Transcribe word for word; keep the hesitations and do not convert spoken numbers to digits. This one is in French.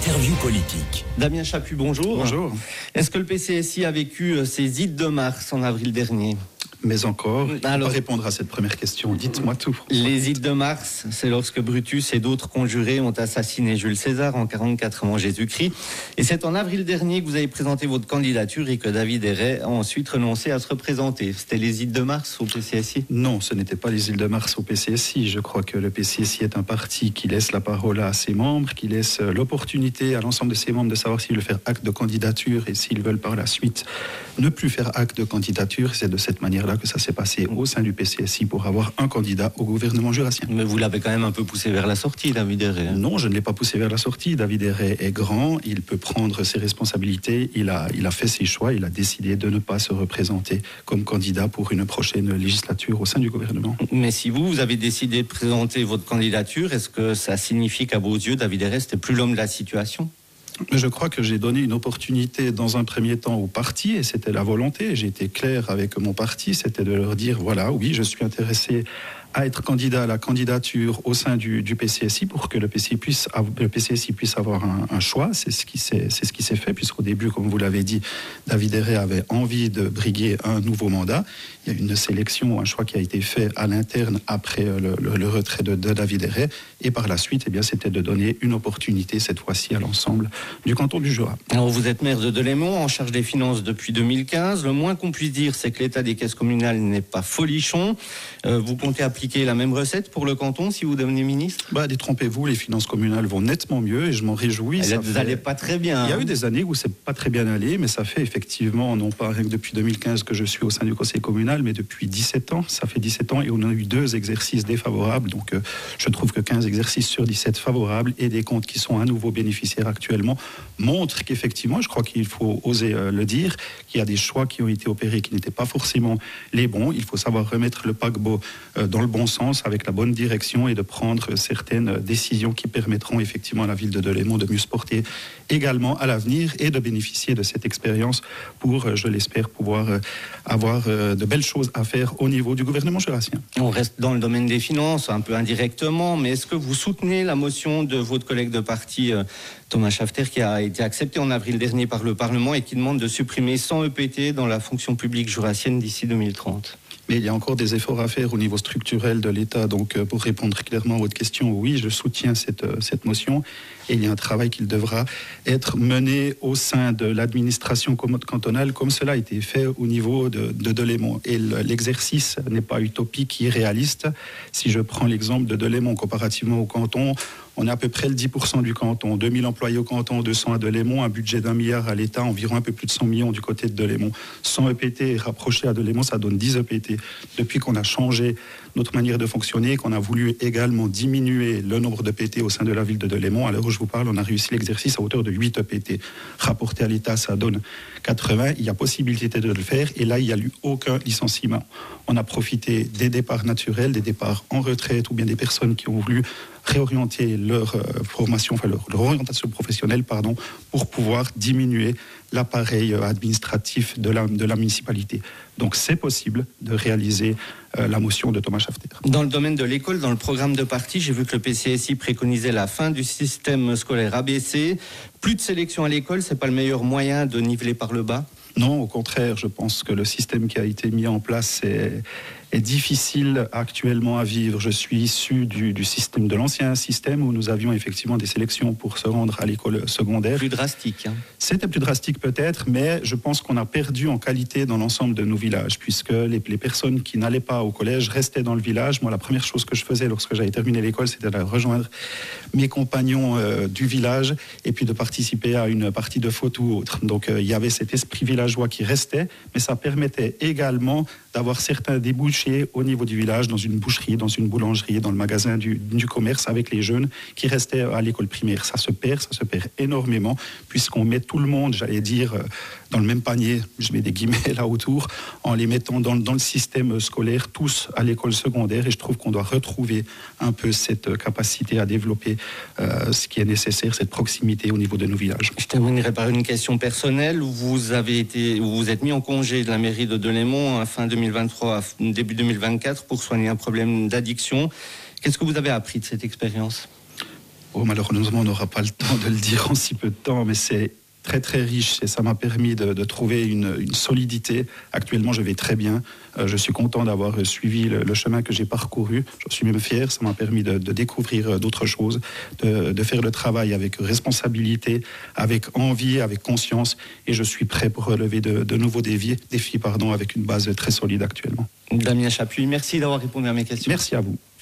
L'interview politique. Damien Chaput, bonjour. Bonjour. Est-ce que le P C S I a vécu ses ides de mars en avril dernier ? Mais encore, je Alors, peux pas répondre à cette première question. Dites-moi tout. Les ides de mars, c'est lorsque Brutus et d'autres conjurés ont assassiné Jules César en quarante-quatre avant Jésus-Christ. Et c'est en avril dernier que vous avez présenté votre candidature et que David Erret a ensuite renoncé à se représenter. C'était les ides de mars au P C S I ? Non, ce n'était pas les ides de mars au P C S I. Je crois que le P C S I est un parti qui laisse la parole à ses membres, qui laisse l'opportunité à l'ensemble de ses membres de savoir s'ils veulent faire acte de candidature et s'ils veulent par la suite ne plus faire acte de candidature. C'est de cette manière-là que ça s'est passé au sein du P C S I pour avoir un candidat au gouvernement jurassien. Mais vous l'avez quand même un peu poussé vers la sortie, David Erret. Non, je ne l'ai pas poussé vers la sortie. David Erret est grand, il peut prendre ses responsabilités, il a, il a fait ses choix, il a décidé de ne pas se représenter comme candidat pour une prochaine législature au sein du gouvernement. Mais si vous, vous avez décidé de présenter votre candidature, est-ce que ça signifie qu'à vos yeux, David Erret, c'était plus l'homme de la situation ? Je crois que j'ai donné une opportunité dans un premier temps au parti et c'était la volonté. J'ai été clair avec mon parti, c'était de leur dire voilà, oui, je suis intéressé à être candidat à la candidature au sein du, du P C S I pour que le P C S I puisse, le P C S I puisse avoir un, un choix. C'est ce qui s'est, c'est ce qui s'est fait, puisqu'au début, comme vous l'avez dit, David Erret avait envie de briguer un nouveau mandat. Il y a une sélection, un choix qui a été fait à l'interne après le, le, le retrait de, de David Erret. Et par la suite, eh bien, c'était de donner une opportunité, cette fois-ci, à l'ensemble du canton du Jura. Alors, vous êtes maire de Delémont, en charge des finances depuis deux mille quinze. Le moins qu'on puisse dire, c'est que l'état des caisses communales n'est pas folichon. Euh, vous comptez appliquer la même recette pour le canton si vous devenez ministre ? Bah, détrompez-vous, les finances communales vont nettement mieux et je m'en réjouis. Elles n'allaient fait... pas très bien. Il y a hein. eu des années où c'est pas très bien allé, mais ça fait effectivement, non pas rien que depuis deux mille quinze que je suis au sein du conseil communal, mais depuis dix-sept ans. Ça fait dix-sept ans et on a eu deux exercices défavorables. Donc euh, je trouve que quinze exercices sur dix-sept favorables et des comptes qui sont à nouveau bénéficiaires actuellement montrent qu'effectivement, je crois qu'il faut oser euh, le dire, qu'il y a des choix qui ont été opérés qui n'étaient pas forcément les bons. Il faut savoir remettre le paquebot euh, dans le bon sens, avec la bonne direction et de prendre certaines décisions qui permettront effectivement à la ville de Delémont de mieux se porter également à l'avenir et de bénéficier de cette expérience pour, je l'espère, pouvoir avoir de belles choses à faire au niveau du gouvernement jurassien. On reste dans le domaine des finances, un peu indirectement, mais est-ce que vous soutenez la motion de votre collègue de parti, Thomas Schafter, qui a été acceptée en avril dernier par le Parlement et qui demande de supprimer cent E P T dans la fonction publique jurassienne d'ici deux mille trente ? Mais il y a encore des efforts à faire au niveau structurel de l'État. Donc, pour répondre clairement à votre question, oui, je soutiens cette, cette motion. Et il y a un travail qui devra être mené au sein de l'administration cantonale, comme cela a été fait au niveau de, de Delémont. Et l'exercice n'est pas utopique, irréaliste. Si je prends l'exemple de Delémont comparativement au canton, on a à peu près le dix pour cent du canton, deux mille employés au canton, deux cents à Delémont, un budget d'un milliard à l'État, environ un peu plus de cent millions du côté de Delémont. cent E P T rapprochés à Delémont, ça donne dix E P T. Depuis qu'on a changé notre manière de fonctionner, qu'on a voulu également diminuer le nombre d'E P T au sein de la ville de Delémont, à l'heure où je vous parle, on a réussi l'exercice à hauteur de huit E P T. Rapporté à l'État, ça donne quatre-vingts. Il y a possibilité de le faire et là, il n'y a eu aucun licenciement. On a profité des départs naturels, des départs en retraite ou bien des personnes qui ont voulu réorienter leur formation, enfin leur, leur orientation professionnelle, pardon, pour pouvoir diminuer l'appareil administratif de la, de la municipalité. Donc c'est possible de réaliser euh, la motion de Thomas Schafter. Dans le domaine de l'école, dans le programme de parti, j'ai vu que le P C S I préconisait la fin du système scolaire A B C. Plus de sélection à l'école, c'est pas le meilleur moyen de niveler par le bas ? Non, au contraire, je pense que le système qui a été mis en place est, est difficile actuellement à vivre. Je suis issu du, du système, de l'ancien système où nous avions effectivement des sélections pour se rendre à l'école secondaire. Plus drastique. Hein. C'était plus drastique peut-être, mais je pense qu'on a perdu en qualité dans l'ensemble de nos villages, puisque les, les personnes qui n'allaient pas au collège restaient dans le village. Moi, la première chose que je faisais lorsque j'avais terminé l'école, c'était de rejoindre mes compagnons euh, du village et puis de participer à une partie de foot ou autre. Donc, euh, il y avait cet esprit villageois qui restait, mais ça permettait également d'avoir certains débouchés au niveau du village, dans une boucherie, dans une boulangerie, dans le magasin du, du commerce, avec les jeunes qui restaient à l'école primaire. Ça se perd, ça se perd énormément, puisqu'on met tout le monde, j'allais dire, dans le même panier, je mets des guillemets là autour, en les mettant dans, dans le système scolaire, tous à l'école secondaire, et je trouve qu'on doit retrouver un peu cette capacité à développer euh, ce qui est nécessaire, cette proximité au niveau de nos villages. Je terminerai par une question personnelle. Vous avez été, vous vous êtes mis en congé de la mairie de Delémont à fin deux mille vingt-trois, début deux mille vingt-quatre pour soigner un problème d'addiction. Qu'est-ce que vous avez appris de cette expérience ? Oh, malheureusement, on n'aura pas le temps de le dire en si peu de temps, mais c'est très très riche et ça m'a permis de, de trouver une, une solidité. Actuellement, je vais très bien. Euh, je suis content d'avoir suivi le, le chemin que j'ai parcouru. Je suis même fier. Ça m'a permis de, de découvrir d'autres choses, de, de faire le travail avec responsabilité, avec envie, avec conscience. Et je suis prêt pour relever de, de nouveaux défis, défis pardon, avec une base très solide actuellement. Damien Chapuis, merci d'avoir répondu à mes questions. Merci à vous.